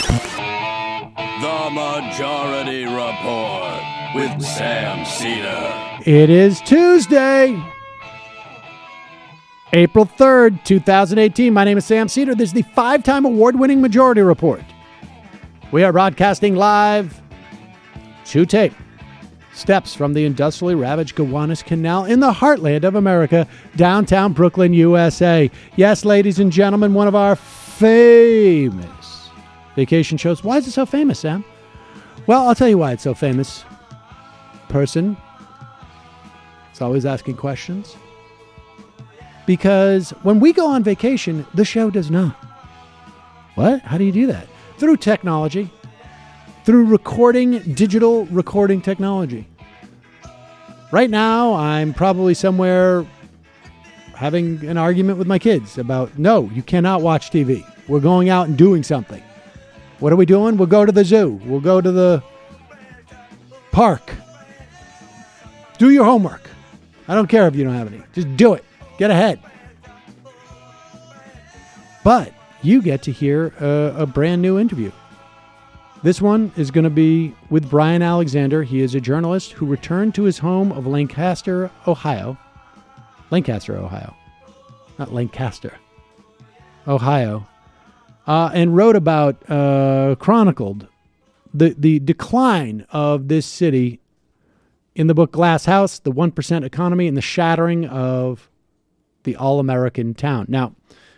The Majority Report with Sam Cedar. It is Tuesday, April 3rd, 2018. My name is Sam Cedar. This is the 5-time award-winning Majority Report. We are broadcasting live to tape. Steps from the industrially ravaged Gowanus Canal in the heartland of America, downtown Brooklyn, USA. Yes, ladies and gentlemen, one of our famous vacation shows. Why is it so famous, Sam? Well, I'll tell you why it's so famous. Person is always asking questions. Because when we go on vacation, the show does not. What? How do you do that? Through technology. Through digital recording technology. Right now, I'm probably somewhere having an argument with my kids about, no, you cannot watch TV. We're going out and doing something. What are we doing? We'll go to the zoo. We'll go to the park. Do your homework. I don't care if you don't have any. Just do it. Get ahead. But you get to hear a brand new interview. This one is going to be with Brian Alexander. He is a journalist who returned to his home of Lancaster, Ohio. Lancaster, Ohio. Not Lancaster. Ohio. And wrote about, chronicled the decline of this city in the book Glass House, the 1% Economy, and the shattering of the all-American town. Now,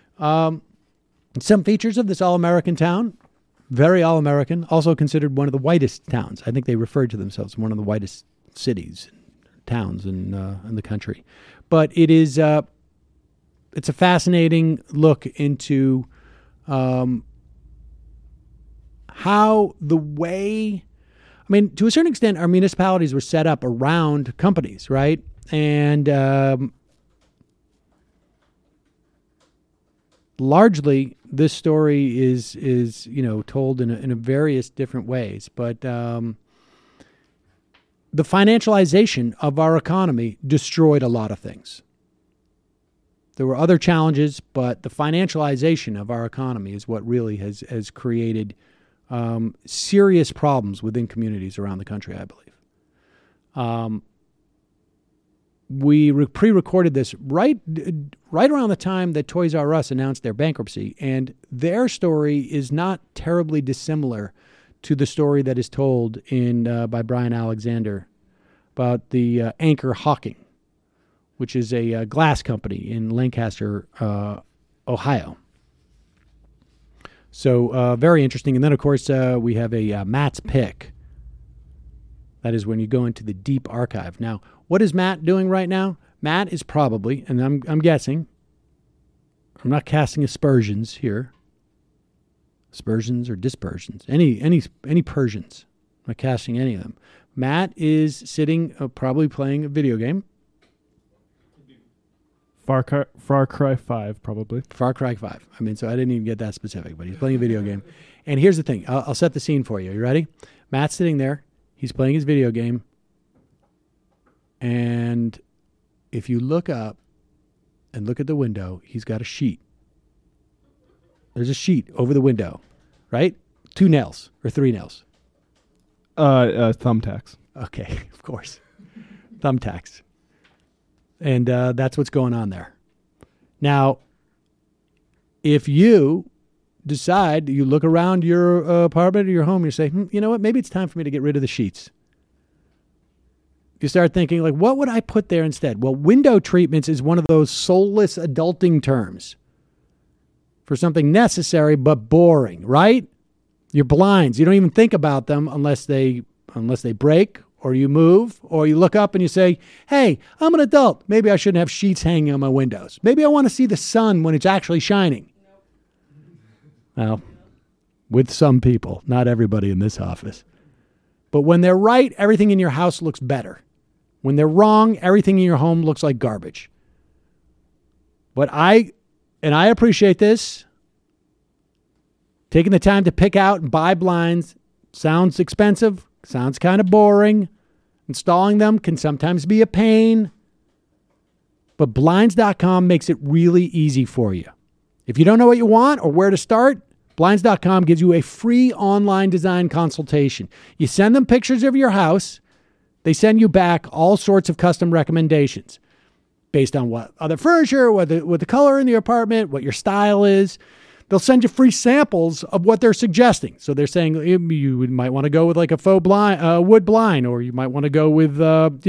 some features of this all-American town. Very all-American, also considered one of the whitest towns. I think they referred to themselves as one of the whitest cities, towns in the country. But it is it's a fascinating look into how the way, I mean, to a certain extent, our municipalities were set up around companies, right? And largely, this story is told in a various different ways, but the financialization of our economy destroyed a lot of things. There were other challenges, but the financialization of our economy is what really has created serious problems within communities around the country, I believe. We pre-recorded this right around the time that Toys R Us announced their bankruptcy, and their story is not terribly dissimilar to the story that is told by Brian Alexander about the Anchor Hawking, which is a glass company in Lancaster, Ohio. So very interesting. And then, of course, we have a Matt's Pick. That is when you go into the deep archive. Now, what is Matt doing right now? Matt is probably, and I'm guessing, I'm not casting aspersions here. Aspersions or dispersions. Any Persians. I'm not casting any of them. Matt is sitting, probably playing a video game. Far Cry 5, probably. Far Cry 5. I mean, so I didn't even get that specific, but he's playing a video game. And here's the thing. I'll set the scene for you. You ready? Matt's sitting there. He's playing his video game. And if you look up and look at the window, he's got a sheet. There's a sheet over the window, right? 2 nails or 3 nails. Thumbtacks. Okay, of course. Thumbtacks. And that's what's going on there. Now, if you decide, you look around your apartment or your home, and you say, you know what, maybe it's time for me to get rid of the sheets. You start thinking, like, what would I put there instead? Well, window treatments is one of those soulless adulting terms for something necessary but boring, right? Your blinds, you don't even think about them unless they break or you move or you look up and you say, hey, I'm an adult. Maybe I shouldn't have sheets hanging on my windows. Maybe I want to see the sun when it's actually shining. Well, with some people, not everybody in this office. But when they're right, everything in your house looks better. When they're wrong, everything in your home looks like garbage. But I appreciate this. Taking the time to pick out and buy blinds sounds expensive, sounds kind of boring. Installing them can sometimes be a pain. But Blinds.com makes it really easy for you. If you don't know what you want or where to start, Blinds.com gives you a free online design consultation. You send them pictures of your house. They send you back all sorts of custom recommendations based on what other furniture, what the color in the apartment, what your style is. They'll send you free samples of what they're suggesting. So they're saying you might want to go with like a faux blind, wood blind, or you might want to go with,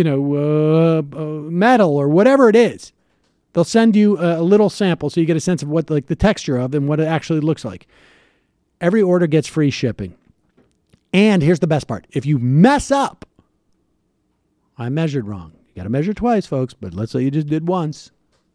metal or whatever it is. They'll send you a little sample so you get a sense of what like the texture of and what it actually looks like. Every order gets free shipping. And here's the best part. If you mess up, I measured wrong. You got to measure twice, folks, but let's say you just did once.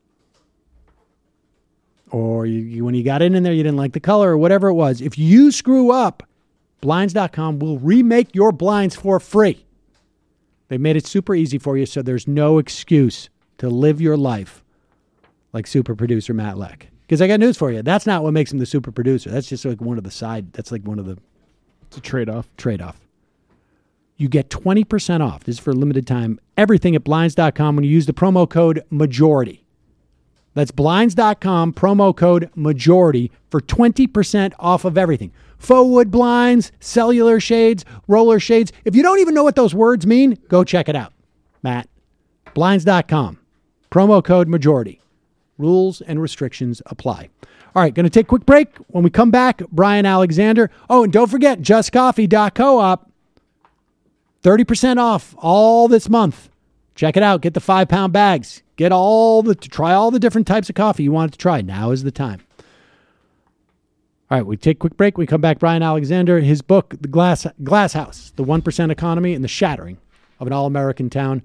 Or when you got in there, you didn't like the color or whatever it was. If you screw up, Blinds.com will remake your blinds for free. They made it super easy for you, so there's no excuse to live your life like super producer Matt Leck. Because I got news for you. That's not what makes him the super producer. That's just like one of the side. That's like one of the... It's a trade-off. You get 20% off. This is for a limited time. Everything at Blinds.com when you use the promo code MAJORITY. That's Blinds.com, promo code MAJORITY for 20% off of everything. Faux wood blinds, cellular shades, roller shades. If you don't even know what those words mean, go check it out. Matt, Blinds.com, promo code MAJORITY. Rules and restrictions apply. All right, going to take a quick break. When we come back, Brian Alexander. Oh, and don't forget, JustCoffee.coop. 30% off all this month. Check it out. Get the 5-pound bags. Try all the different types of coffee you want to try. Now is the time. All right, we take a quick break. We come back. Brian Alexander, his book, The Glass House, The 1% Economy and the Shattering of an All-American Town.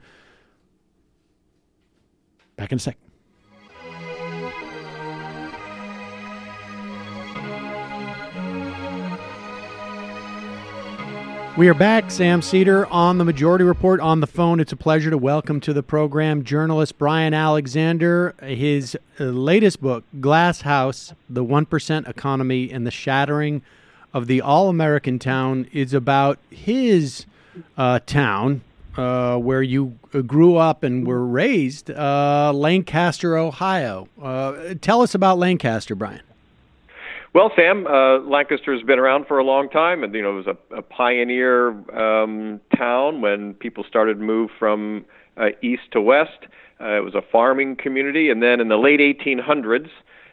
Back in a sec. We are back. Sam Seder on the Majority Report on the phone. It's a pleasure to welcome to the program journalist Brian Alexander. His latest book, Glass House, The 1% Economy and the Shattering of the All-American Town, is about his town where you grew up and were raised, Lancaster, Ohio. Tell us about Lancaster, Brian. Well, Sam, Lancaster has been around for a long time, and it was a pioneer town when people started to move from east to west. It was a farming community, and then in the late 1800s,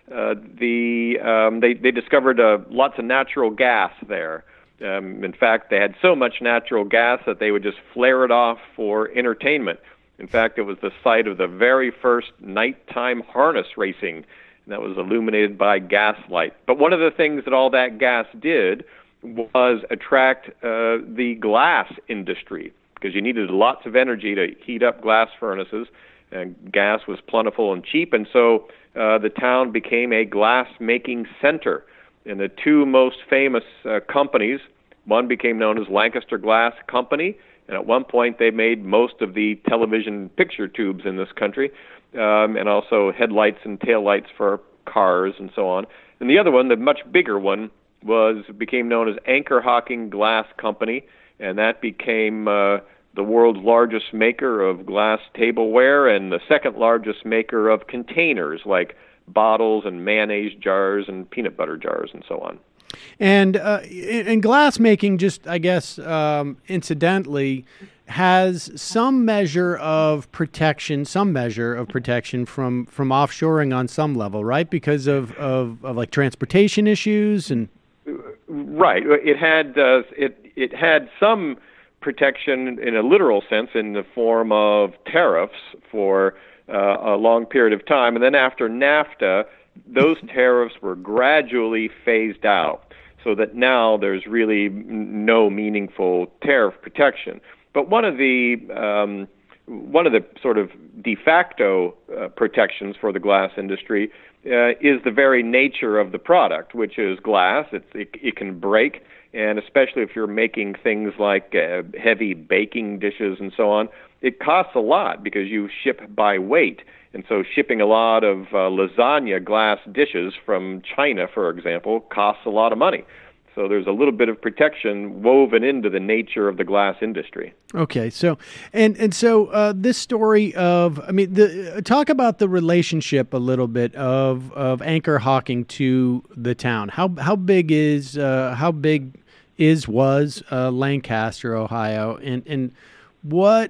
they discovered lots of natural gas there. In fact, they had so much natural gas that they would just flare it off for entertainment. In fact, it was the site of the very first nighttime harness racing. That was illuminated by gaslight. But one of the things that all that gas did was attract the glass industry, because you needed lots of energy to heat up glass furnaces, and gas was plentiful and cheap, and so the town became a glass-making center. And the two most famous companies, one became known as Lancaster Glass Company, and at one point they made most of the television picture tubes in this country, and also headlights and taillights for cars and so on. And the other one, the much bigger one, became known as Anchor Hocking Glass Company, and that became the world's largest maker of glass tableware and the second largest maker of containers like bottles and mayonnaise jars and peanut butter jars and so on. And glass making, just I guess incidentally, has some measure of protection from offshoring on some level, right? Because of like transportation issues and. Right. It had some protection in a literal sense in the form of tariffs for a long period of time, and then after NAFTA, those tariffs were gradually phased out, so that now there's really no meaningful tariff protection. But one of the sort of de facto protections for the glass industry is the very nature of the product, which is glass. It can break, and especially if you're making things like heavy baking dishes and so on, it costs a lot because you ship by weight. And so shipping a lot of lasagna glass dishes from China, for example, costs a lot of money. So there's a little bit of protection woven into the nature of the glass industry. Okay, so so this story of, talk about the relationship a little bit of Anchor Hocking to the town. How big was Lancaster, Ohio, and what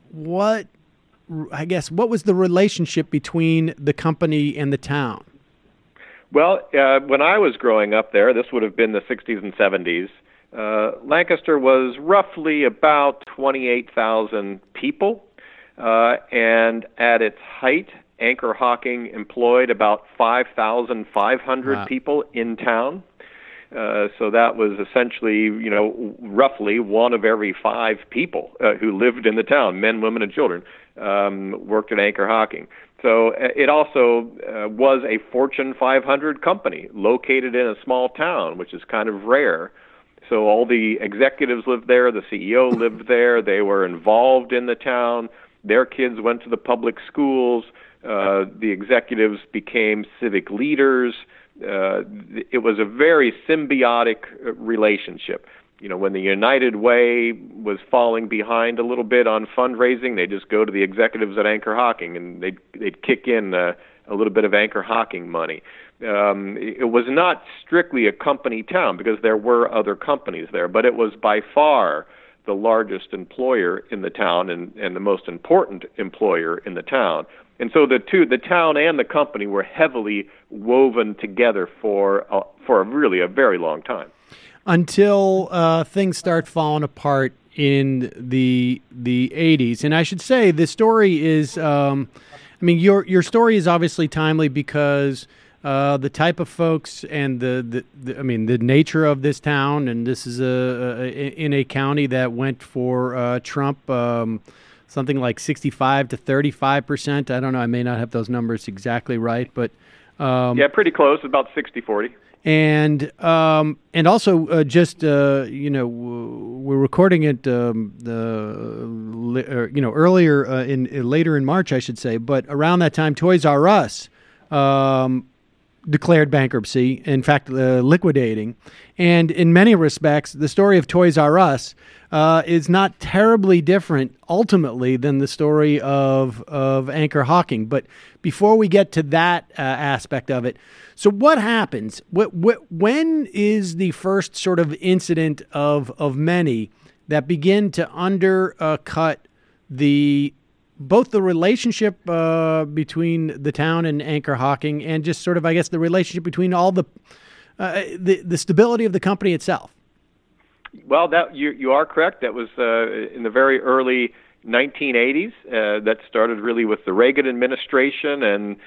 I guess what was the relationship between the company and the town? Well, when I was growing up there, this would have been the 60s and 70s, Lancaster was roughly about 28,000 people, and at its height, Anchor Hocking employed about 5,500 people in town. So that was essentially, roughly one of every 5 people who lived in the town, men, women, and children, worked at Anchor Hocking. So it also was a Fortune 500 company located in a small town, which is kind of rare. So all the executives lived there, the CEO lived there, they were involved in the town, their kids went to the public schools, the executives became civic leaders. It was a very symbiotic relationship. When the United Way was falling behind a little bit on fundraising, they just go to the executives at Anchor Hocking and they'd kick in a little bit of Anchor Hocking money. It was not strictly a company town because there were other companies there, but it was by far the largest employer in the town and the most important employer in the town. And so the town and the company were heavily woven together for really a very long time. Until things start falling apart in the 80s. And I should say the story is, your story is obviously timely because the type of folks and the nature of this town, and this is in a county that went for Trump, something like 65 to 35%. I don't know. I may not have those numbers exactly right, but yeah, pretty close, about 60-40. And also we're recording it later in March, I should say. But around that time, Toys R Us declared bankruptcy. In fact, liquidating. And in many respects, the story of Toys R Us is not terribly different ultimately than the story of Anchor Hocking. But before we get to that aspect of it, so what happens? When is the first sort of incident of many that begin to undercut both the relationship between the town and Anchor Hocking and just sort of, I guess, the relationship between all the stability of the company itself? Well, that you are correct. That was in the very early 1980s. That started really with the Reagan administration and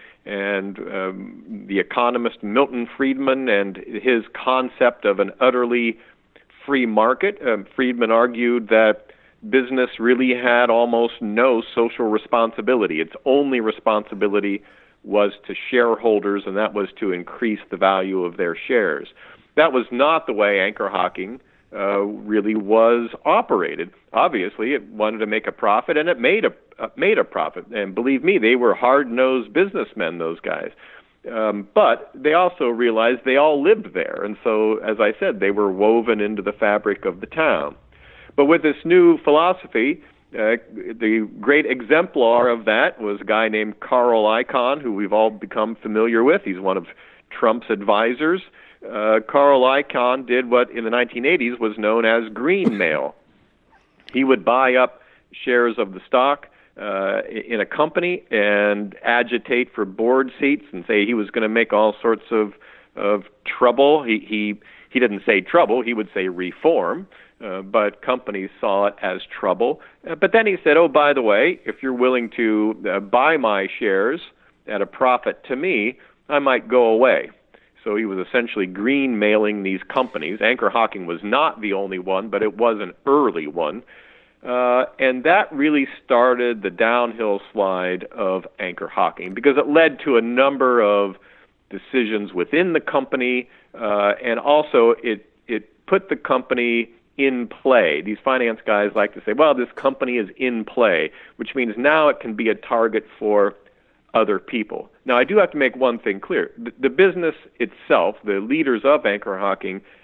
the economist Milton Friedman and his concept of an utterly free market. Friedman argued that business really had almost no social responsibility. Its only responsibility was to shareholders, and that was to increase the value of their shares. That was not the way Anchor Hocking really was operated. Obviously, it wanted to make a profit, and it made a profit. And believe me, they were hard-nosed businessmen, those guys. But they also realized they all lived there, and so, as I said, they were woven into the fabric of the town. But with this new philosophy, the great exemplar of that was a guy named Carl Icahn, who we've all become familiar with. He's one of Trump's advisors. Carl Icahn did what in the 1980s was known as green mail. He would buy up shares of the stock in a company and agitate for board seats and say he was going to make all sorts of trouble. He didn't say trouble, he would say reform. But companies saw it as trouble. But then he said, oh, by the way, if you're willing to buy my shares at a profit to me, I might go away. So he was essentially green mailing these companies. Anchor Hocking was not the only one, but it was an early one. And that really started the downhill slide of Anchor Hocking because it led to a number of decisions within the company, and also it put the company in play. These finance guys like to say, well, this company is in play, which means now it can be a target for other people. Now, I do have to make one thing clear. The business itself, the leaders of Anchor Hocking,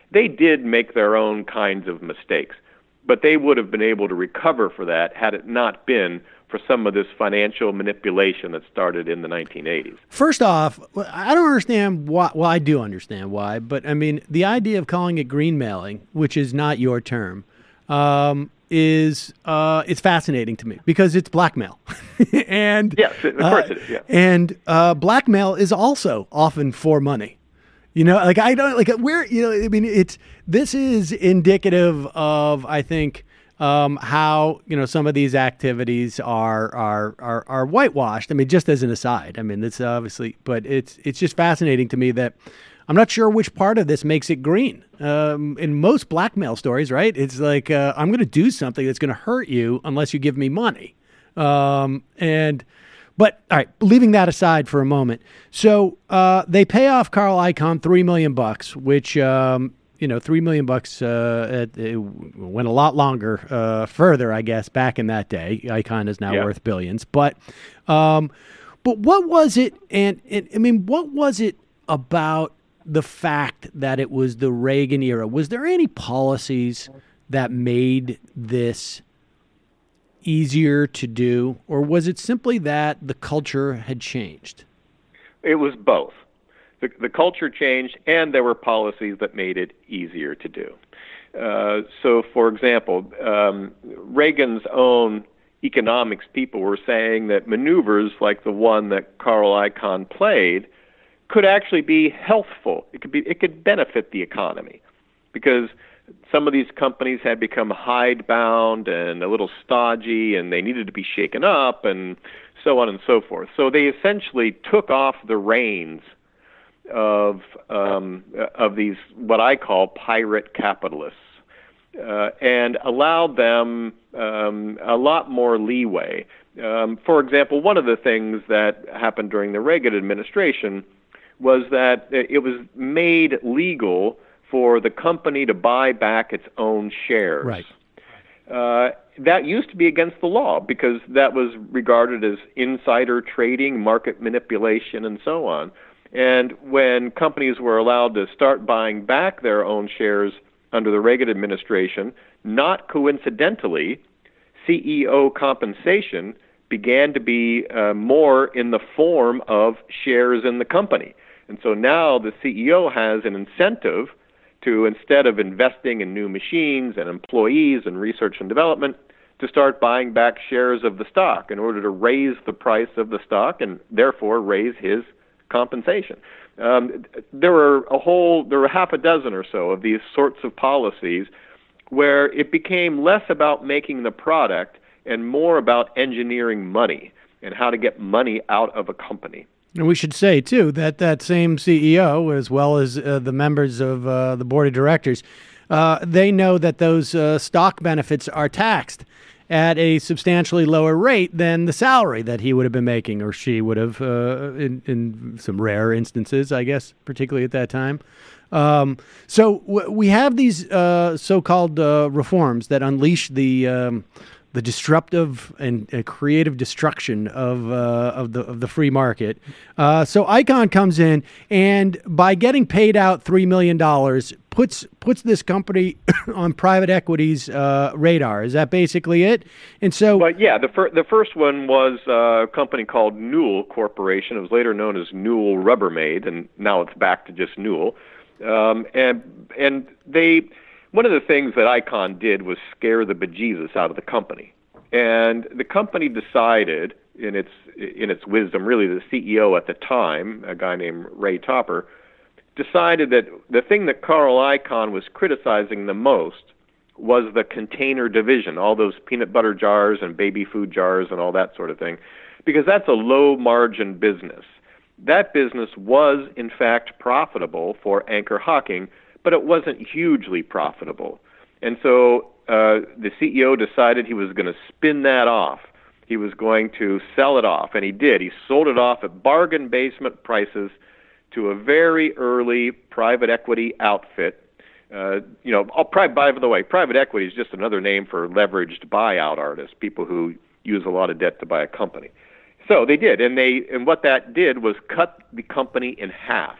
they did make their own kinds of mistakes, but they would have been able to recover for that had it not been for some of this financial manipulation that started in the 1980s. First off, I don't understand why. Well, I do understand why, but I mean, the idea of calling it greenmailing, which is not your term, is it's fascinating to me because it's blackmail. And yes, of course it is. Yeah. And blackmail is also often for money. You know, like I don't like where, you know, I mean, this is indicative of, I think, how, you know, some of these activities are whitewashed. I mean, just as an aside, I mean, it's obviously, but it's just fascinating to me that I'm not sure which part of this makes it green. In most blackmail stories, right? It's like, I'm going to do something that's going to hurt you unless you give me money. But all right, leaving that aside for a moment. So they pay off Carl Icahn $3 million, which you know, $3 million it went a lot longer, further, I guess, back in that day. Icahn is now worth billions. But what was it? And I mean, what was it about the fact that it was the Reagan era? Was there any policies that made this easier to do, or was it simply that the culture had changed? It was both. The culture changed, and there were policies that made it easier to do. So, for example, Reagan's own economics people were saying that maneuvers like the one that Carl Icahn played could actually be healthful. It could benefit the economy, because some of these companies had become hidebound and a little stodgy, and they needed to be shaken up, and so on and so forth. So they essentially took off the reins of these, what I call pirate capitalists, and allowed them a lot more leeway. For example, one of the things that happened during the Reagan administration was that it was made legal for the company to buy back its own shares. Right. That used to be against the law because that was regarded as insider trading, market manipulation, and so on. And when companies were allowed to start buying back their own shares under the Reagan administration, not coincidentally, CEO compensation began to be more in the form of shares in the company. And so now the CEO has an incentive to, instead of investing in new machines and employees and research and development, to start buying back shares of the stock in order to raise the price of the stock and therefore raise his compensation. There were half a dozen or so of these sorts of policies where it became less about making the product and more about engineering money and how to get money out of a company. And we should say, too, that that same CEO, as well as the members of the board of directors, they know that those stock benefits are taxed at a substantially lower rate than the salary that he would have been making, or she would have, in some rare instances, I guess, particularly at that time. So we have these so-called reforms that unleash the disruptive and creative destruction of the free market. So Icahn comes in, and by getting paid out $3 million, puts this company on private equity's radar. Is that basically it? And so, but yeah, the first one was a company called Newell Corporation. It was later known as Newell Rubbermaid, and now it's back to just Newell. And they. One of the things that Icahn did was scare the bejesus out of the company. And the company decided, in its wisdom, really the CEO at the time, a guy named Ray Topper, decided that the thing that Carl Icahn was criticizing the most was the container division, all those peanut butter jars and baby food jars and all that sort of thing, because that's a low-margin business. That business was, in fact, profitable for Anchor Hocking, but it wasn't hugely profitable. And so the CEO decided he was going to spin that off. He was going to sell it off, and he did. He sold it off at bargain basement prices to a very early private equity outfit. By the way, private equity is just another name for leveraged buyout artists, people who use a lot of debt to buy a company. So they did, and what that did was cut the company in half.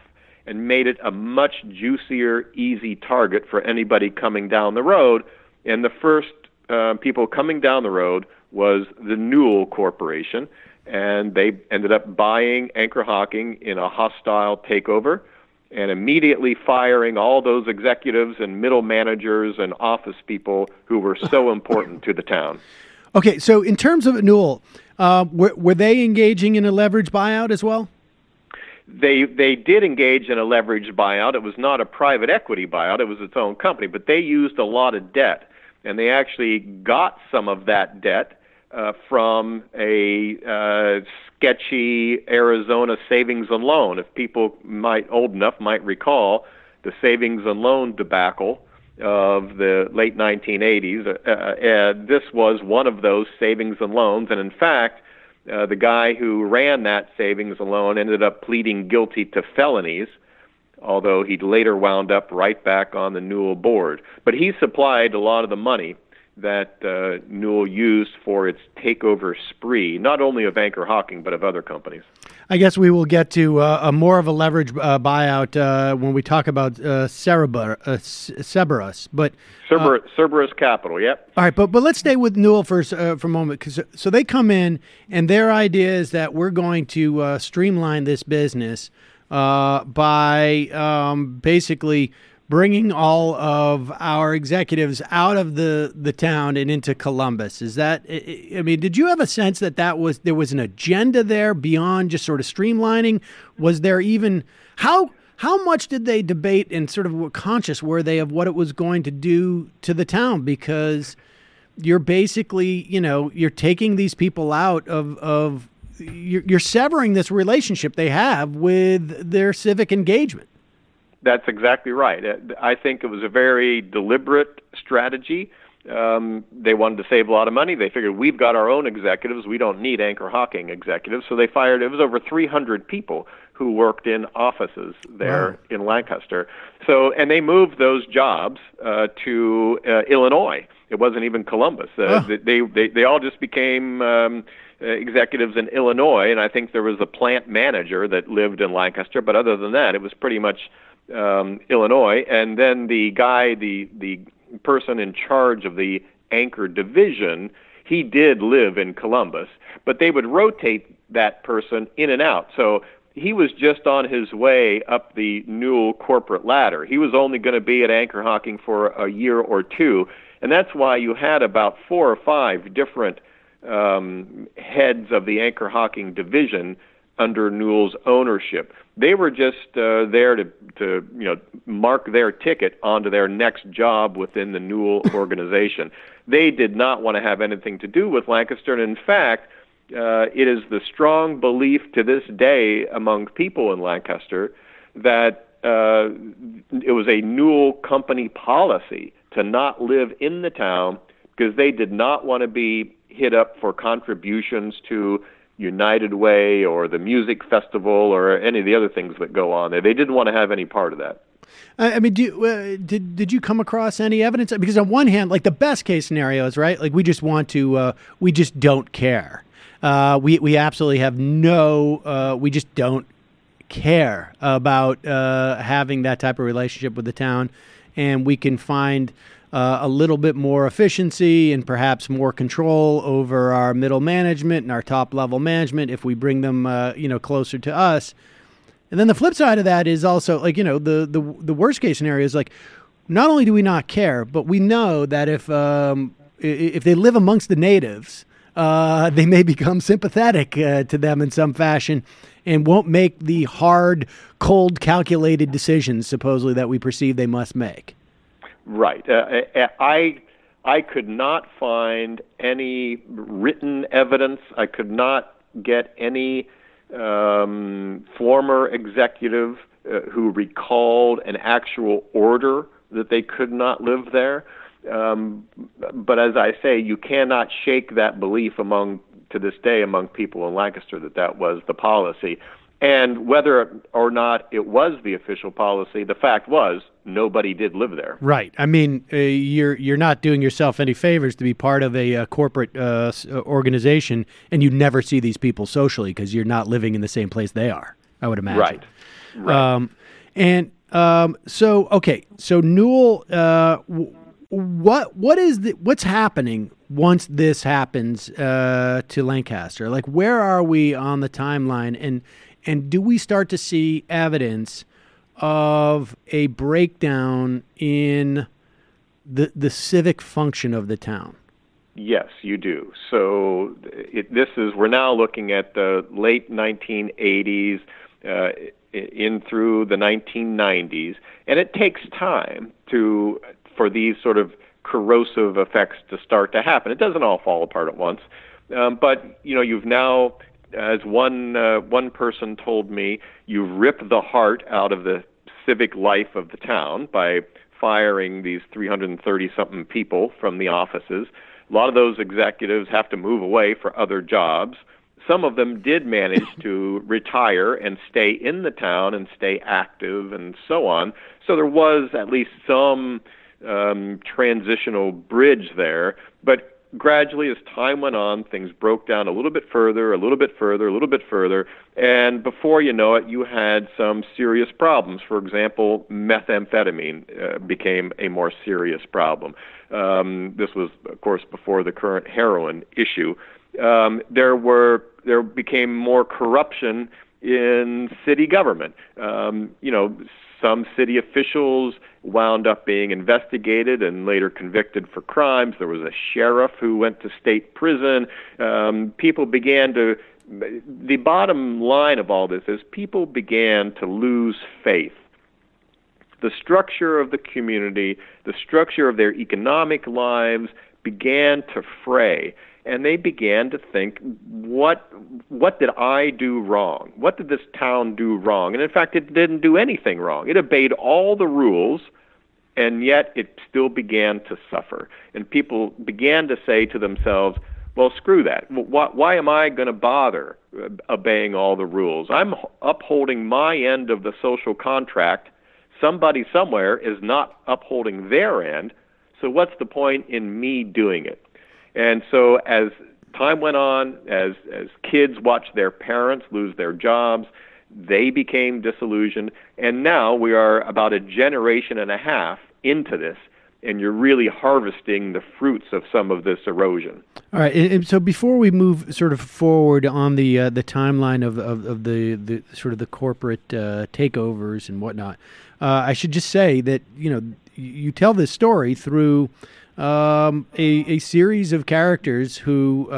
and made it a much juicier, easy target for anybody coming down the road. And the first people coming down the road was the Newell Corporation, and they ended up buying Anchor Hocking in a hostile takeover and immediately firing all those executives and middle managers and office people who were so important to the town. Okay, so in terms of Newell, were they engaging in a leveraged buyout as well? They did engage in a leveraged buyout. It was not a private equity buyout. It was its own company, but they used a lot of debt, and they actually got some of that debt from a sketchy Arizona savings and loan. If people old enough might recall the savings and loan debacle of the late 1980s. This was one of those savings and loans, and in fact, the guy who ran that savings and loan ended up pleading guilty to felonies, although he later wound up right back on the Newell board. But he supplied a lot of the money that Newell used for its takeover spree, not only of Anchor Hocking, but of other companies. I guess we will get to a more of a leverage buyout when we talk about Cerberus. But Cerberus Capital, yep. All right, but let's stay with Newell for a moment. So they come in, and their idea is that we're going to streamline this business by basically bringing all of our executives out of the town and into Columbus. Is that, I mean, did you have a sense that there was an agenda there beyond just sort of streamlining? Was there even, how much did they debate and sort of conscious were they of what it was going to do to the town? Because you're basically, you're taking these people out of you're severing this relationship they have with their civic engagement. That's exactly right. I think it was a very deliberate strategy. They wanted to save a lot of money. They figured we've got our own executives. We don't need Anchor Hocking executives. So they fired, it was over 300 people who worked in offices there in Lancaster. So, and they moved those jobs to Illinois. It wasn't even Columbus. They all just became executives in Illinois, and I think there was a plant manager that lived in Lancaster, but other than that, it was pretty much Illinois. And then the guy, the person in charge of the Anchor division, he did live in Columbus, but they would rotate that person in and out. So he was just on his way up the Newell corporate ladder. He was only going to be at Anchor Hocking for a year or two, and that's why you had about 4 or 5 different heads of the Anchor Hocking division under Newell's ownership. They were just there to mark their ticket onto their next job within the Newell organization. They did not want to have anything to do with Lancaster, and in fact, it is the strong belief to this day among people in Lancaster that it was a Newell company policy to not live in the town because they did not want to be hit up for contributions to United Way or the music festival or any of the other things that go on there. They didn't want to have any part of that. I mean, did you come across any evidence? Because on one hand, like the best case scenario is, right, like we just want to, we just don't care. We absolutely have we just don't care about having that type of relationship with the town, and we can find a little bit more efficiency and perhaps more control over our middle management and our top level management if we bring them, closer to us. And then the flip side of that is also like, the worst case scenario is like, not only do we not care, but we know that if they live amongst the natives, they may become sympathetic to them in some fashion and won't make the hard, cold, calculated decisions supposedly that we perceive they must make. Right. I could not find any written evidence. I could not get any former executive who recalled an actual order that they could not live there. But as I say, you cannot shake that belief to this day among people in Lancaster that was the policy. And whether or not it was the official policy, the fact was nobody did live there. Right. I mean, you're not doing yourself any favors to be part of a corporate organization, and you never see these people socially because you're not living in the same place they are, I would imagine. Right. And so Newell, what's happening once this happens to Lancaster? Like, where are we on the timeline, and do we start to see evidence of a breakdown in the civic function of the town? Yes, you do. So we're now looking at the late 1980s in through the 1990s, and it takes time for these sort of corrosive effects to start to happen. It doesn't all fall apart at once, but you've now, as one person told me, you've ripped the heart out of the civic life of the town by firing these 330-something people from the offices. A lot of those executives have to move away for other jobs. Some of them did manage to retire and stay in the town and stay active and so on. So there was at least some transitional bridge there. But gradually, as time went on, things broke down a little bit further, a little bit further, a little bit further. And before you know it, you had some serious problems. For example, methamphetamine became a more serious problem. This was, of course, before the current heroin issue. There became more corruption in city government. Some city officials wound up being investigated and later convicted for crimes. There was a sheriff who went to state prison. The bottom line of all this is people began to lose faith. The structure of the community, the structure of their economic lives began to fray. And they began to think, what did I do wrong? What did this town do wrong? And in fact, it didn't do anything wrong. It obeyed all the rules, and yet it still began to suffer. And people began to say to themselves, well, screw that. Why am I going to bother obeying all the rules? I'm upholding my end of the social contract. Somebody somewhere is not upholding their end, so what's the point in me doing it? And so as time went on, as kids watched their parents lose their jobs, they became disillusioned. And now we are about a generation and a half into this, and you're really harvesting the fruits of some of this erosion. All right. And so before we move sort of forward on the timeline of the sort of the corporate takeovers and whatnot, I should just say that, you tell this story through a series of characters who,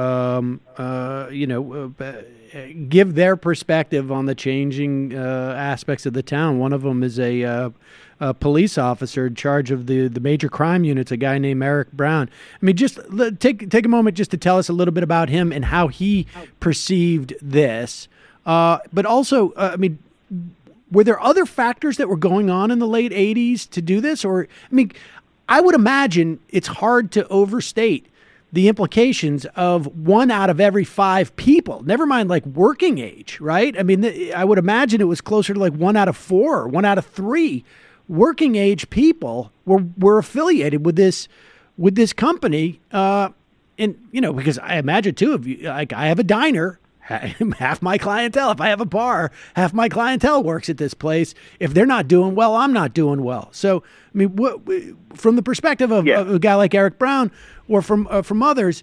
give their perspective on the changing aspects of the town. One of them is a police officer in charge of the major crime units, a guy named Eric Brown. I mean, just take a moment just to tell us a little bit about him and how he perceived this. But also, were there other factors that were going on in the late 80s to do this? Or, I would imagine it's hard to overstate the implications of 1 out of every 5 people, never mind like working age, right? I would imagine it was closer to like 1 out of 4 or 1 out of 3 working age people were affiliated with this company. Because I imagine too, if I have a diner, half my clientele, if I have a bar, half my clientele works at this place. If they're not doing well, I'm not doing well. So, from the perspective of a guy like Eric Brown or from others,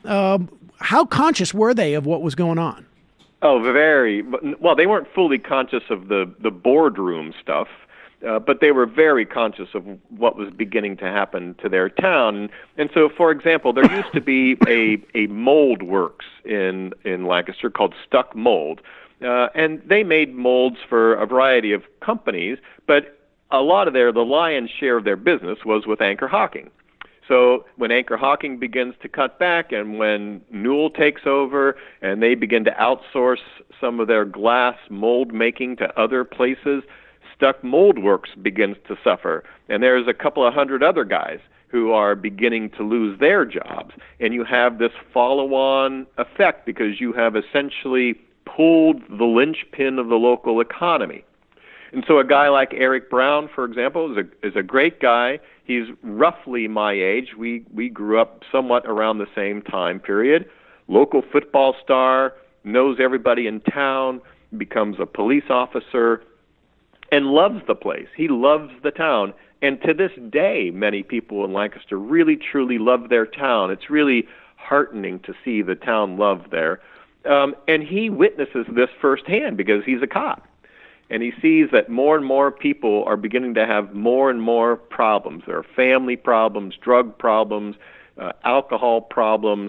how conscious were they of what was going on? Oh, very. Well, they weren't fully conscious of the boardroom stuff, but they were very conscious of what was beginning to happen to their town. And so, for example, there used to be a mold works in Lancaster called Stuck Mold, and they made molds for a variety of companies, but a lot of the lion's share of their business was with Anchor Hocking. So when Anchor Hocking begins to cut back and when Newell takes over and they begin to outsource some of their glass mold making to other places, Stuck Mold Works begins to suffer. And there's a couple of hundred other guys who are beginning to lose their jobs. And you have this follow-on effect because you have essentially pulled the linchpin of the local economy. And so a guy like Eric Brown, for example, is a great guy. He's roughly my age. We grew up somewhat around the same time period. Local football star, knows everybody in town, becomes a police officer. and loves the place. He loves the town. And to this day, many people in Lancaster really, truly love their town. It's really heartening to see the town love there. And he witnesses this firsthand because he's a cop. And he sees that more and more people are beginning to have more and more problems. There are family problems, drug problems, alcohol problems,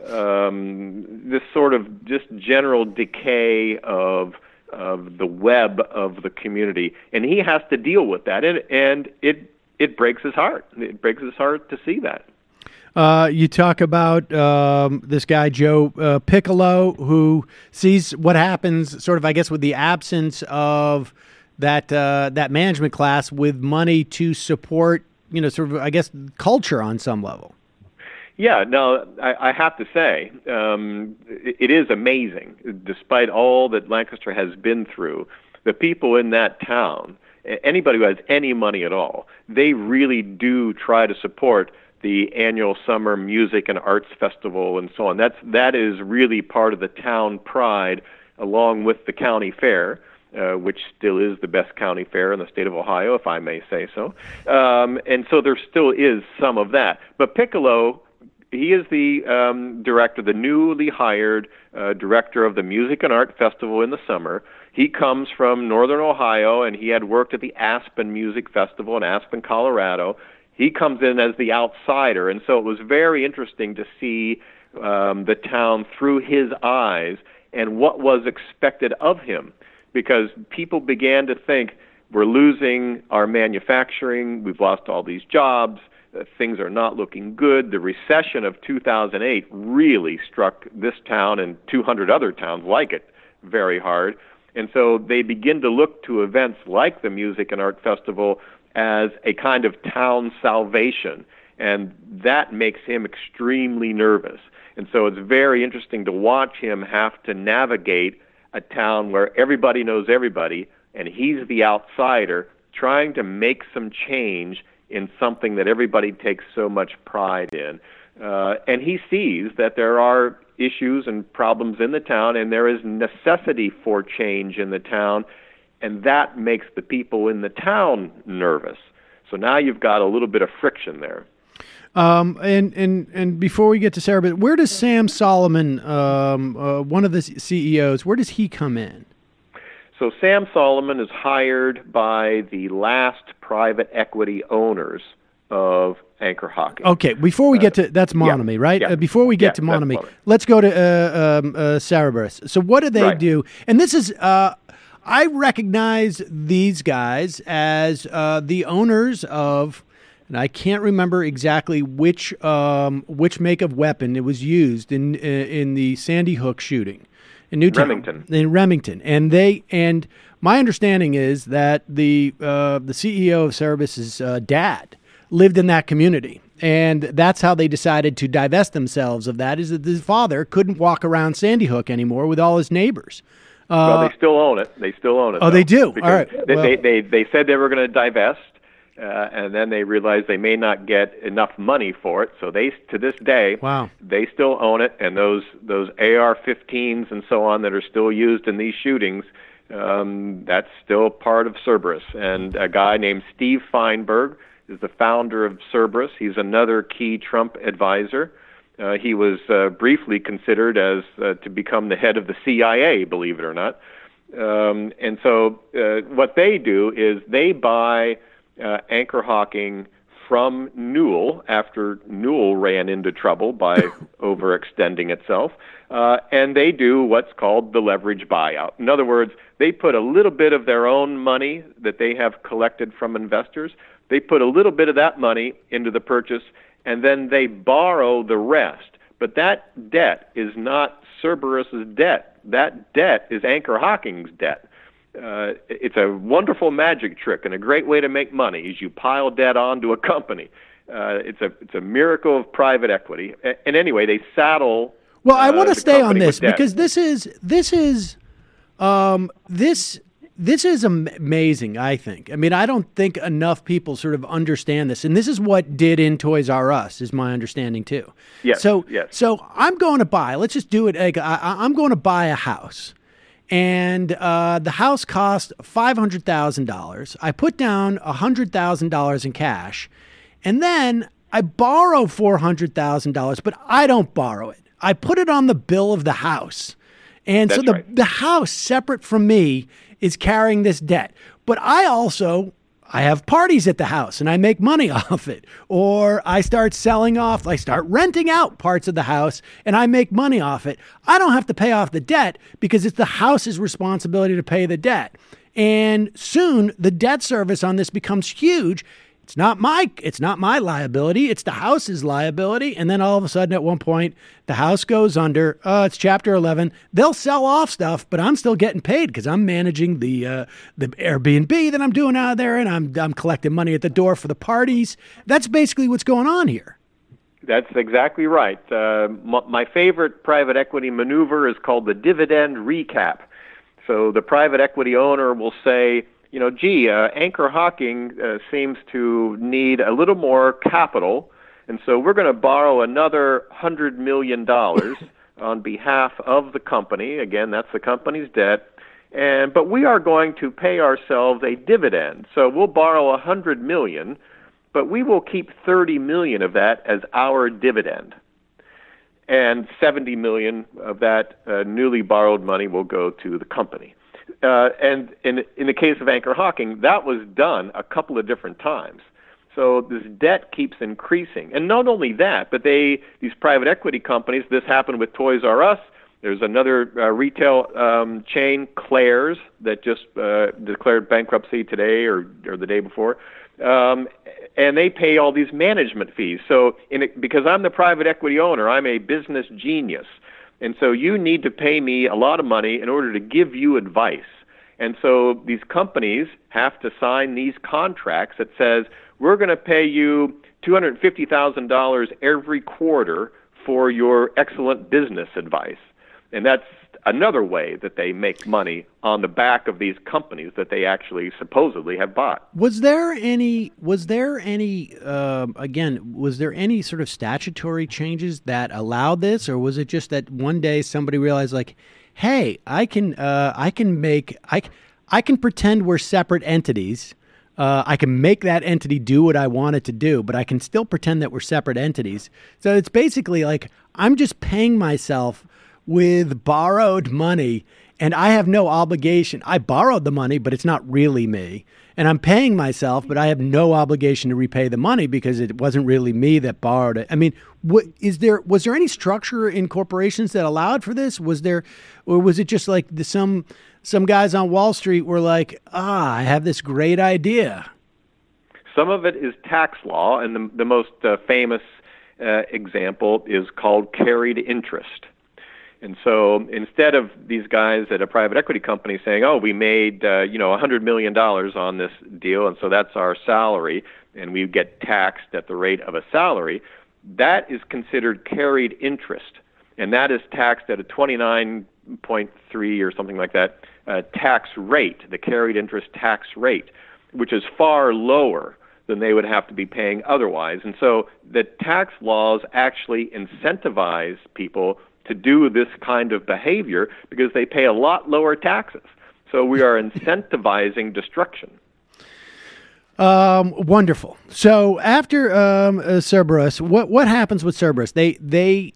this sort of just general decay of the web of the community. And he has to deal with that. And it breaks his heart. It breaks his heart to see that. You talk about this guy, Joe Piccolo, who sees what happens sort of, I guess, with the absence of that management class with money to support, sort of, I guess, culture on some level. Yeah, no, I have to say, it is amazing. Despite all that Lancaster has been through, the people in that town, anybody who has any money at all, they really do try to support the annual summer music and arts festival and so on. That is really part of the town pride, along with the county fair, which still is the best county fair in the state of Ohio, if I may say so. And so there still is some of that. But Piccolo, he is the director, the newly hired director of the Music and Art Festival in the summer. He comes from Northern Ohio, and he had worked at the Aspen Music Festival in Aspen, Colorado. He comes in as the outsider, and so it was very interesting to see the town through his eyes and what was expected of him, because people began to think, we're losing our manufacturing, we've lost all these jobs, things are not looking good. The recession of 2008 really struck this town and 200 other towns like it very hard, and so they begin to look to events like the Music and Art Festival as a kind of town salvation, and that makes him extremely nervous. And so it's very interesting to watch him have to navigate a town where everybody knows everybody, and he's the outsider trying to make some change in something that everybody takes so much pride in. And he sees that there are issues and problems in the town, and there is necessity for change in the town, and that makes the people in the town nervous. So now you've got a little bit of friction there. And before we get to Sarah, but where does Sam Solomon, one of the CEOs, where does he come in? So Sam Solomon is hired by the last private equity owners of Anchor Hockey. Okay, before we get to, that's Monomy, right? Yeah. Before we get to Monomy, let's go to Cerberus. So what do they do? And this is... I recognize these guys as the owners of, and I can't remember exactly which make of weapon it was used in the Sandy Hook shooting in Newtown, in Remington, and my understanding is that the CEO of Cerberus's dad lived in that community, and that's how they decided to divest themselves of that. Is that his father couldn't walk around Sandy Hook anymore with all his neighbors. Well, they still own it. Oh, though, they do? All right. They said they were going to divest, and then they realized they may not get enough money for it. So they, to this day, they still own it. And those AR-15s and so on that are still used in these shootings, that's still part of Cerberus. And a guy named Steve Feinberg is the founder of Cerberus. He's another key Trump advisor. He was briefly considered as to become the head of the CIA, believe it or not. And so what they do is they buy Anchor Hocking from Newell after Newell ran into trouble by overextending itself, and they do what's called the leverage buyout. In other words, they put a little bit of their own money that they have collected from investors, they put a little bit of that money into the purchase, and then they borrow the rest. But that debt is not Cerberus's debt. That debt is Anchor Hocking's debt. It's a wonderful magic trick and a great way to make money is you pile debt onto a company. It's a miracle of private equity. And anyway, they saddle. Well, I want to stay on this because this is amazing, I think. I mean, I don't think enough people sort of understand this. And this is what did in Toys R Us, is my understanding, too. Yes. So I'm going to buy, let's just do it. I'm going to buy a house. and the house cost $500,000. I put down $100,000 in cash, and then I borrow $400,000, but I don't borrow it. I put it on the bill of the house. And That's so right. the house, separate from me, is carrying this debt. But I have parties at the house and I make money off it. Or I start I start renting out parts of the house and I make money off it. I don't have to pay off the debt because it's the house's responsibility to pay the debt. And soon the debt service on this becomes huge. It's not my liability. It's the house's liability. And then all of a sudden, at one point, the house goes under. It's Chapter 11. They'll sell off stuff, but I'm still getting paid because I'm managing the Airbnb that I'm doing out there, and I'm collecting money at the door for the parties. That's basically what's going on here. That's exactly right. My favorite private equity maneuver is called the dividend recap. So the private equity owner will say, Anchor Hocking seems to need a little more capital, and so we're going to borrow another $100 million on behalf of the company. Again, that's the company's debt. But we are going to pay ourselves a dividend. So we'll borrow $100 million, but we will keep $30 million of that as our dividend. And $70 million of that newly borrowed money will go to the company. And in the case of Anchor Hocking, that was done a couple of different times. So this debt keeps increasing. And not only that, but these private equity companies, this happened with Toys R Us. There's another retail chain, Claire's, that just declared bankruptcy today or the day before. And they pay all these management fees. So because I'm the private equity owner, I'm a business genius. And so you need to pay me a lot of money in order to give you advice. And so these companies have to sign these contracts that says, we're going to pay you $250,000 every quarter for your excellent business advice. And that's another way that they make money on the back of these companies that they actually supposedly have bought. Was there any sort of statutory changes that allowed this, or was it just that one day somebody realized, like, hey, I can pretend we're separate entities. I can make that entity do what I want it to do, but I can still pretend that we're separate entities. So it's basically like I'm just paying myself with borrowed money, and I have no obligation. I borrowed the money, but it's not really me. And I'm paying myself, but I have no obligation to repay the money because it wasn't really me that borrowed it. I mean, was there any structure in corporations that allowed for this? Or was it just like some guys on Wall Street were like, I have this great idea? Some of it is tax law, and the most famous example is called carried interest. And so instead of these guys at a private equity company saying, we made $100 million on this deal, and so that's our salary, and we get taxed at the rate of a salary, that is considered carried interest. And that is taxed at a 29.3 or something like that tax rate, the carried interest tax rate, which is far lower than they would have to be paying otherwise. And so the tax laws actually incentivize people to do this kind of behavior because they pay a lot lower taxes. So we are incentivizing destruction. Wonderful. So after Cerberus, what happens with Cerberus? They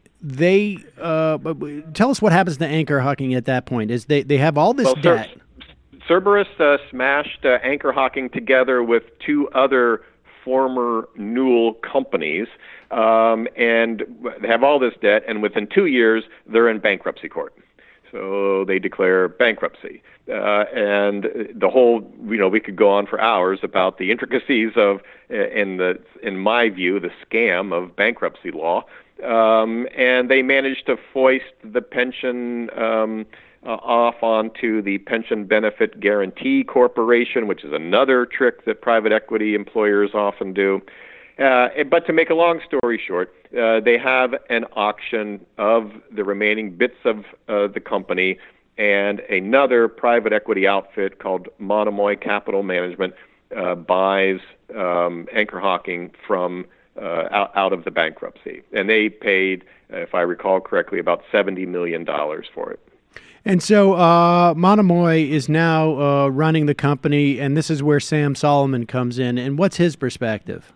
tell us what happens to Anchor Hocking at that point. Is they have all this debt? Cerberus smashed Anchor Hocking together with two other former Newell companies, and they have all this debt, and within 2 years, they're in bankruptcy court. So they declare bankruptcy. And the whole, we could go on for hours about the intricacies of, in my view, the scam of bankruptcy law. And they managed to foist the pension off onto the Pension Benefit Guarantee Corporation, which is another trick that private equity employers often do. But to make a long story short, they have an auction of the remaining bits of the company, and another private equity outfit called Monomoy Capital Management buys Anchor Hocking from out of the bankruptcy. And they paid, if I recall correctly, about $70 million for it. And so Monomoy is now running the company, and this is where Sam Solomon comes in. And what's his perspective?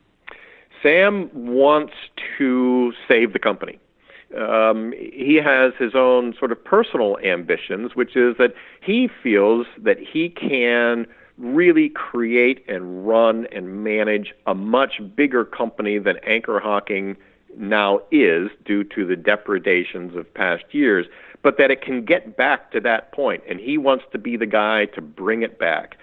Sam wants to save the company. He has his own sort of personal ambitions, which is that he feels that he can really create and run and manage a much bigger company than Anchor Hocking now is due to the depredations of past years, but that it can get back to that point, and he wants to be the guy to bring it back.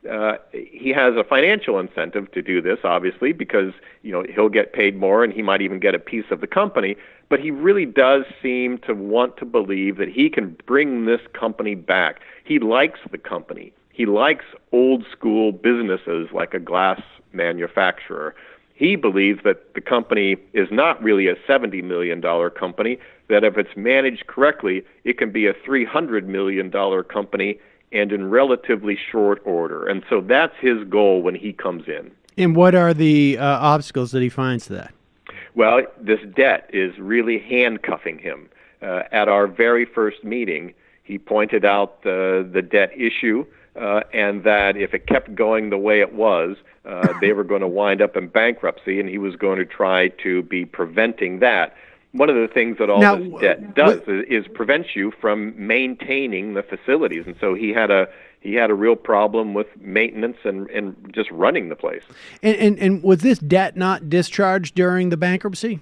He has a financial incentive to do this, obviously, because he'll get paid more and he might even get a piece of the company, but he really does seem to want to believe that he can bring this company back. He likes the company. He likes old school businesses like a glass manufacturer. He believes that the company is not really a $70 million company, that if it's managed correctly, it can be a $300 million company, and in relatively short order. And so that's his goal when he comes in. And what are the obstacles that he finds to that? Well, this debt is really handcuffing him. At our very first meeting, he pointed out the debt issue, and that if it kept going the way it was, they were going to wind up in bankruptcy, and he was going to try to be preventing that. One of the things that all this debt does is prevents you from maintaining the facilities, and so he had a real problem with maintenance and just running the place. And was this debt not discharged during the bankruptcy?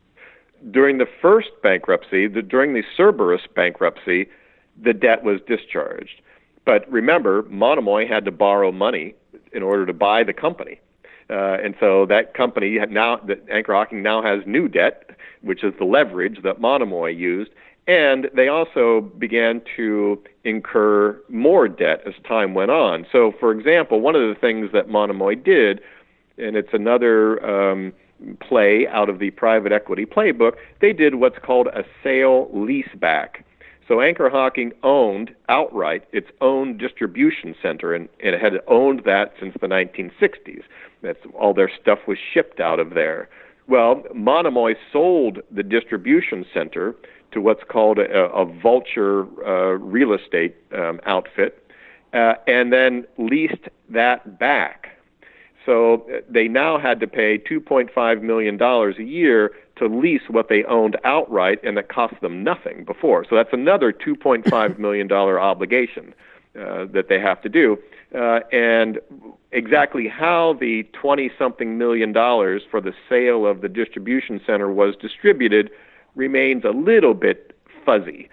During the first bankruptcy, during the Cerberus bankruptcy, the debt was discharged. But remember, Monomoy had to borrow money in order to buy the company. And so that company Anchor Hocking now has new debt, which is the leverage that Monomoy used. And they also began to incur more debt as time went on. So, for example, one of the things that Monomoy did, and it's another play out of the private equity playbook, they did what's called a sale leaseback. So Anchor Hocking owned outright its own distribution center, and it had owned that since the 1960s. That's all their stuff was shipped out of there. Well, Monomoy sold the distribution center to what's called a vulture real estate outfit, and then leased that back. So they now had to pay $2.5 million a year to lease what they owned outright, and it cost them nothing before. So that's another $2.5 million obligation that they have to do. And exactly how the 20-something million dollars for the sale of the distribution center was distributed remains a little bit fuzzy.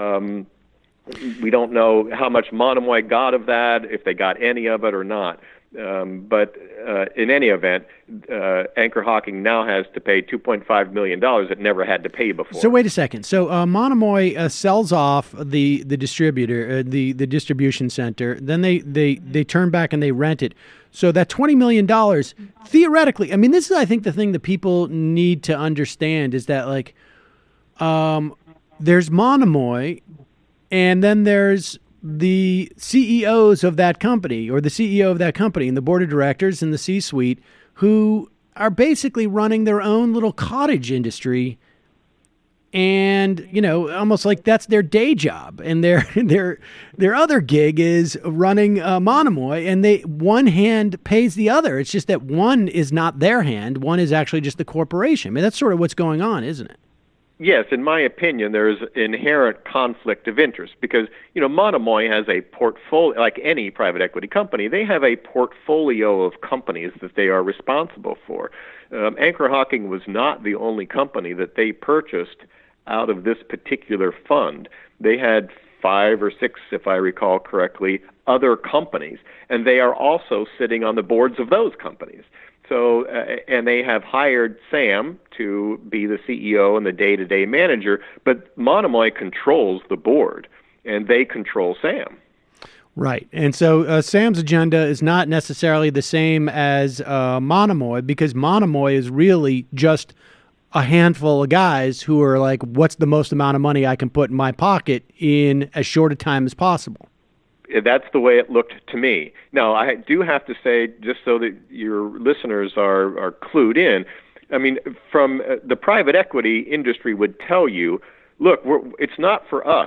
We don't know how much Monomoy got of that, if they got any of it or not. But in any event, Anchor Hocking now has to pay $2.5 million it never had to pay before. So wait a second. So Monomoy sells off the distributor, the distribution center. Then they turn back and they rent it. So that $20 million, theoretically, I mean, this is, I think, the thing that people need to understand is that, like, there's Monomoy, and then there's the CEOs of that company, or the CEO of that company, and the board of directors and the C-suite, who are basically running their own little cottage industry, and almost like that's their day job, and their other gig is running Monomoy, and one hand pays the other. It's just that one is not their hand; one is actually just the corporation. I mean, that's sort of what's going on, isn't it? Yes, in my opinion, there's inherent conflict of interest because, Monomoy has a portfolio, like any private equity company, they have a portfolio of companies that they are responsible for. Anchor Hocking was not the only company that they purchased out of this particular fund. They had 5 or 6, if I recall correctly, other companies, and they are also sitting on the boards of those companies. So, and they have hired Sam to be the CEO and the day-to-day manager, but Monomoy controls the board, and they control Sam. Right. And so Sam's agenda is not necessarily the same as Monomoy, because Monomoy is really just a handful of guys who are like, what's the most amount of money I can put in my pocket in as short a time as possible? That's the way it looked to me. Now, I do have to say, just so that your listeners are clued in, I mean, from the private equity industry would tell you, look, it's not for us.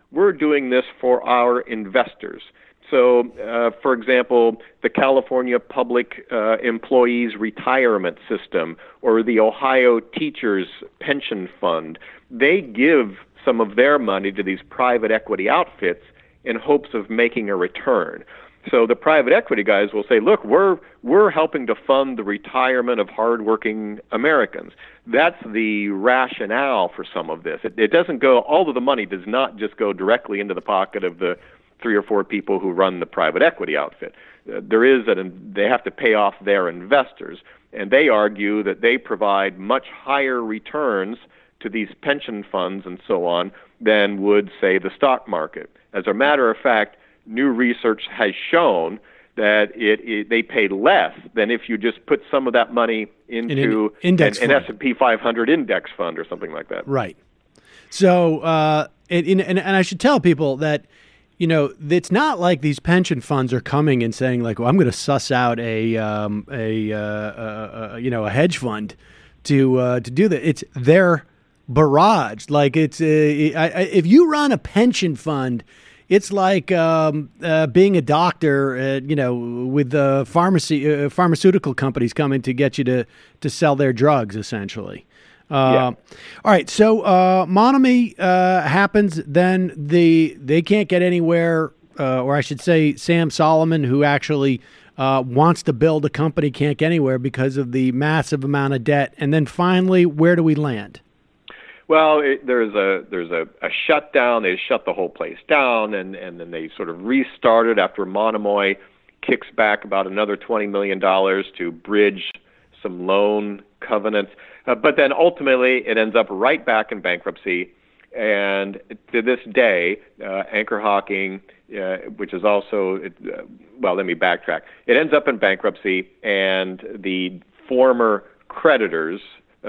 we're doing this for our investors. So, for example, the California Public Employees Retirement System or the Ohio Teachers Pension Fund, they give some of their money to these private equity outfits in hopes of making a return. So the private equity guys will say, look, we're helping to fund the retirement of hardworking Americans. That's the rationale for some of this. It doesn't go, all of the money does not just go directly into the pocket of the 3 or 4 people who run the private equity outfit. They have to pay off their investors, and they argue that they provide much higher returns to these pension funds and so on than would, say, the stock market. As a matter of fact, new research has shown that they pay less than if you just put some of that money into an S&P 500 index fund or something like that. Right. So, and I should tell people that, it's not like these pension funds are coming and saying like, well, I'm going to suss out a hedge fund to do that. It's their barrage. Like if you run a pension fund, it's like being a doctor, with the pharmaceutical companies coming to get you to sell their drugs, essentially. Yeah. All right, so Monomy happens, then they can't get anywhere, or I should say Sam Solomon, who actually wants to build a company, can't get anywhere because of the massive amount of debt. And then finally, where do we land? Well, there's a shutdown. They shut the whole place down, and then they sort of restarted after Monomoy kicks back about another $20 million to bridge some loan covenants. But then ultimately it ends up right back in bankruptcy. And to this day, Anchor Hocking, which is also, let me backtrack. It ends up in bankruptcy, and the former creditors,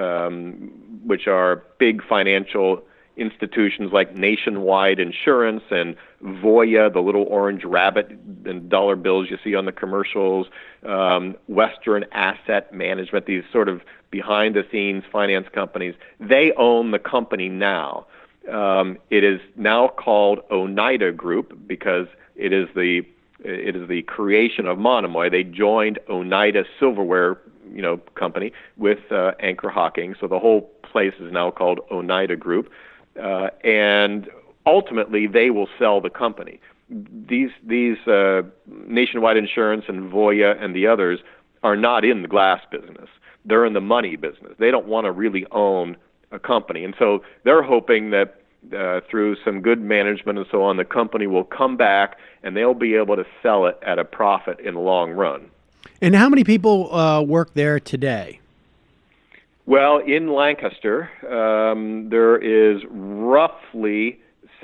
which are big financial institutions like Nationwide Insurance and Voya, the little orange rabbit and dollar bills you see on the commercials, Western Asset Management, these sort of behind-the-scenes finance companies, they own the company now. It is now called Oneida Group because it is the creation of Monomoy. They joined Oneida Silverware, company with Anchor Hocking. So the whole place is now called Oneida Group, and ultimately they will sell the company. These Nationwide Insurance and Voya and the others are not in the glass business. They're in the money business. They don't want to really own a company, and so they're hoping that through some good management and so on, the company will come back and they'll be able to sell it at a profit in the long run. And how many people work there today? Well, in Lancaster, there is roughly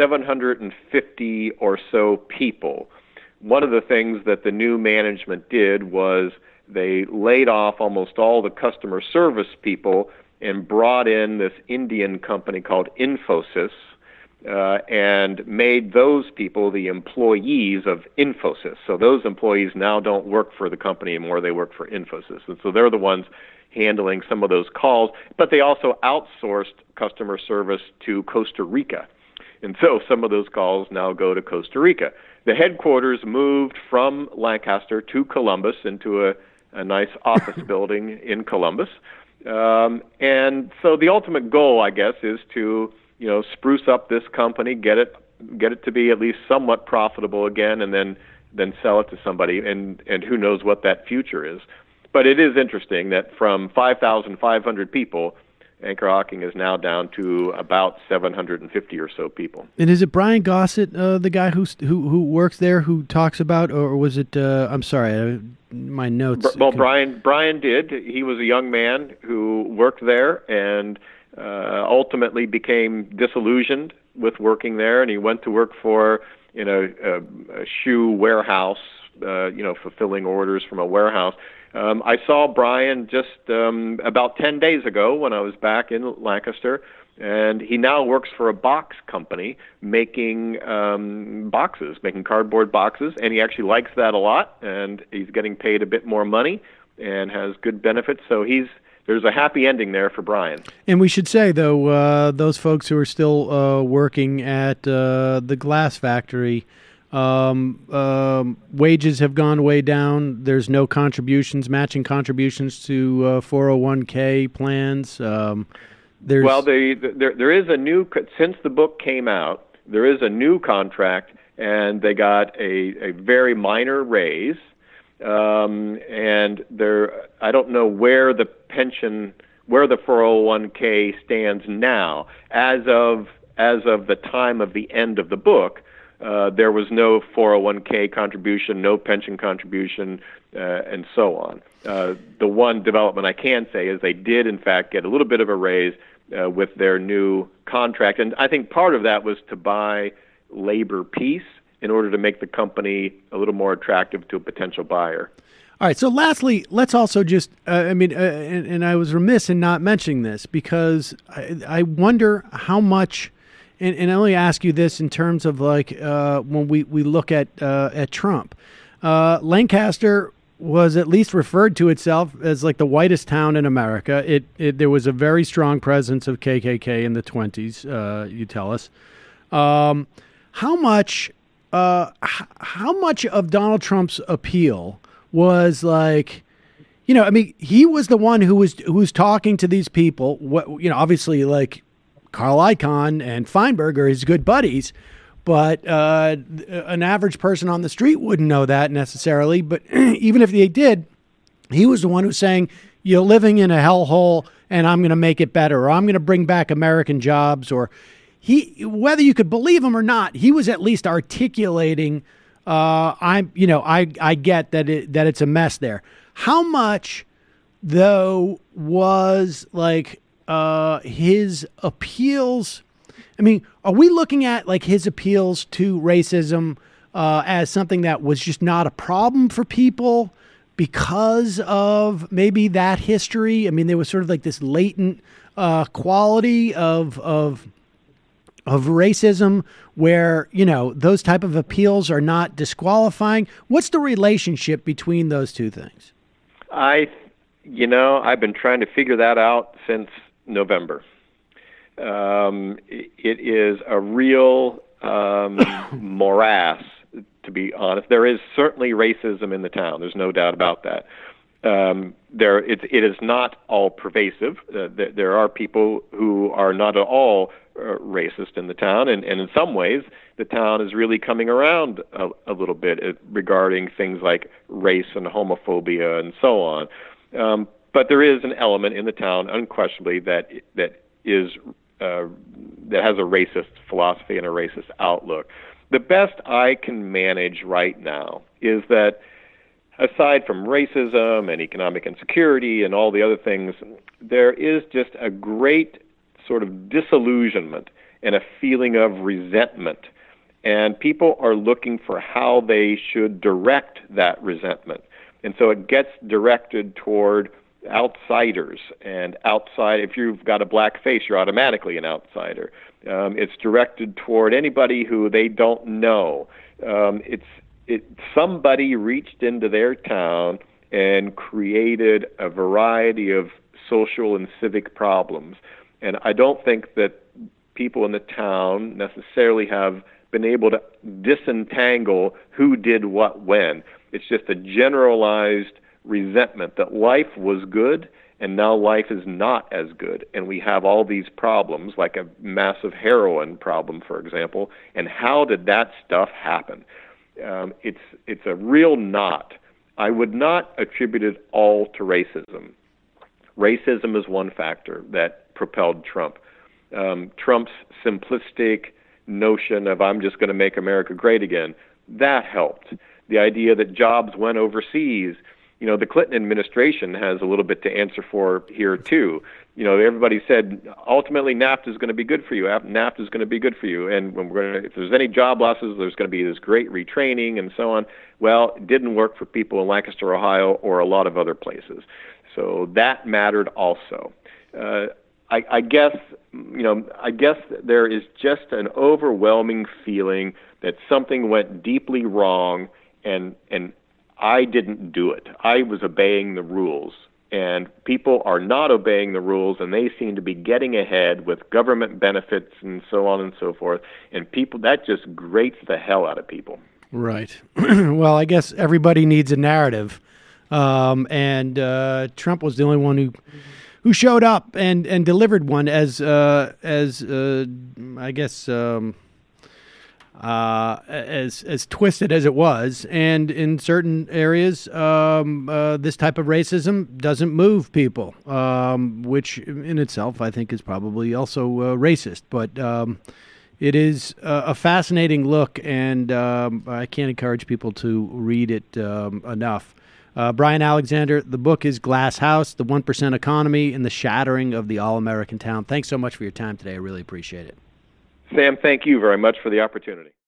750 or so people. One of the things that the new management did was they laid off almost all the customer service people and brought in this Indian company called Infosys, and made those people the employees of Infosys. So those employees now don't work for the company anymore, they work for Infosys. And so they're the ones handling some of those calls, but they also outsourced customer service to Costa Rica. And so some of those calls now go to Costa Rica. The headquarters moved from Lancaster to Columbus into a nice office building in Columbus. And so the ultimate goal, I guess, is to spruce up this company, get it to be at least somewhat profitable again, and then sell it to somebody. And who knows what that future is. But it is interesting that from 5,500 people, Anchor Hocking is now down to about 750 or so people. And is it Brian Gossett, the guy who works there, who talks about, or was it? I'm sorry, my notes. Well, Brian did. He was a young man who worked there and ultimately became disillusioned with working there, and he went to work for a shoe warehouse, fulfilling orders from a warehouse. I saw Brian just about 10 days ago when I was back in Lancaster, and he now works for a box company making boxes, making cardboard boxes, and he actually likes that a lot, and he's getting paid a bit more money and has good benefits. So he's there's a happy ending there for Brian. And we should say, though, those folks who are still working at the glass factory, wages have gone way down. There's no contributions, matching contributions to 401k plans. Well, there is a new, since the book came out, there is a new contract, and they got a very minor raise. And I don't know where the 401k stands now. As of the time of the end of the book, there was no 401k contribution, no pension contribution, and so on. The one development I can say is they did, in fact, get a little bit of a raise with their new contract. And I think part of that was to buy labor peace in order to make the company a little more attractive to a potential buyer. All right. So lastly, let's also just, and I was remiss in not mentioning this because I wonder how much, and I only ask you this in terms of like when we look at Trump. Lancaster was at least referred to itself as like the whitest town in America. There was a very strong presence of KKK in the 20s, you tell us. How much of Donald Trump's appeal was like, he was the one who was talking to these people. Obviously, like Carl Icahn and Feinberg are his good buddies, but an average person on the street wouldn't know that necessarily. But even if they did, he was the one who was saying, "You're living in a hellhole, and I'm going to make it better, or I'm going to bring back American jobs," or whether you could believe him or not, he was at least articulating, I get that it's a mess there. How much, though, was like his appeals? I mean, are we looking at like his appeals to racism as something that was just not a problem for people because of maybe that history? I mean, there was sort of like this latent quality of racism where, those type of appeals are not disqualifying. What's the relationship between those two things? I've been trying to figure that out since November. It is a real morass, to be honest. There is certainly racism in the town. There's no doubt about that. It is not all pervasive. There are people who are not at all racist in the town, and in some ways, the town is really coming around a little bit regarding things like race and homophobia and so on. But there is an element in the town, unquestionably, that has a racist philosophy and a racist outlook. The best I can manage right now is that, aside from racism and economic insecurity and all the other things, there is just a great sort of disillusionment and a feeling of resentment. And people are looking for how they should direct that resentment. And so it gets directed toward outsiders and outside. If you've got a black face, you're automatically an outsider. It's directed toward anybody who they don't know. Somebody reached into their town and created a variety of social and civic problems. And I don't think that people in the town necessarily have been able to disentangle who did what when. It's just a generalized resentment that life was good and now life is not as good. And we have all these problems, like a massive heroin problem, for example. And how did that stuff happen? It's a real knot. I would not attribute it all to racism. Racism is one factor that propelled Trump. Trump's simplistic notion of "I'm just going to make America great again," that helped. The idea that jobs went overseas. The Clinton administration has a little bit to answer for here too. Everybody said ultimately NAFTA is going to be good for you. NAFTA is going to be good for you, and if there's any job losses, there's going to be this great retraining and so on. Well, it didn't work for people in Lancaster, Ohio, or a lot of other places. So that mattered also. I guess there is just an overwhelming feeling that something went deeply wrong, and I didn't do it. I was obeying the rules, and people are not obeying the rules, and they seem to be getting ahead with government benefits and so on and so forth. And people, that just grates the hell out of people. Right. Well, I guess everybody needs a narrative, and Trump was the only one who showed up and delivered one as I guess. As twisted as it was, and in certain areas, this type of racism doesn't move people, which in itself I think is probably also racist. But it is a fascinating look, and I can't encourage people to read it enough. Brian Alexander, the book is Glass House, The 1% Economy and the Shattering of the All-American Town. Thanks so much for your time today. I really appreciate it. Sam, thank you very much for the opportunity.